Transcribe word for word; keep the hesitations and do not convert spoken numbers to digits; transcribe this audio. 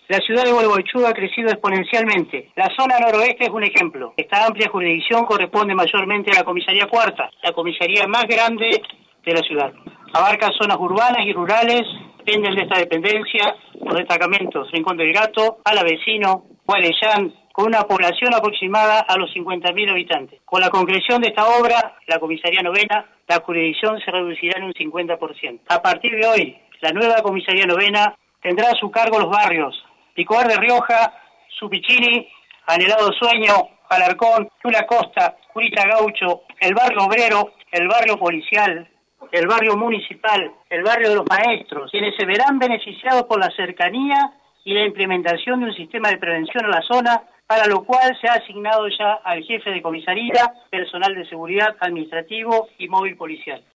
La ciudad de Gualeguaychú ha crecido exponencialmente. La zona noroeste es un ejemplo. Esta amplia jurisdicción corresponde mayormente a la comisaría cuarta, la comisaría más grande de la ciudad. Abarca zonas urbanas y rurales, dependen de esta dependencia los destacamentos Rincón del Gato, Alavecino, Gualeyán, con una población aproximada a los cincuenta mil habitantes. Con la concreción de esta obra, la comisaría novena, la jurisdicción se reducirá en un cincuenta por ciento. A partir de hoy, la nueva comisaría novena tendrá a su cargo los barrios Picoar de Rioja, Supichini, Anhelado Sueño, Alarcón, Tula Costa, Curita Gaucho, el barrio obrero, el barrio policial, el barrio municipal, el barrio de los maestros, quienes se verán beneficiados por la cercanía y la implementación de un sistema de prevención en la zona, para lo cual se ha asignado ya al jefe de comisaría, personal de seguridad, administrativo y móvil policial.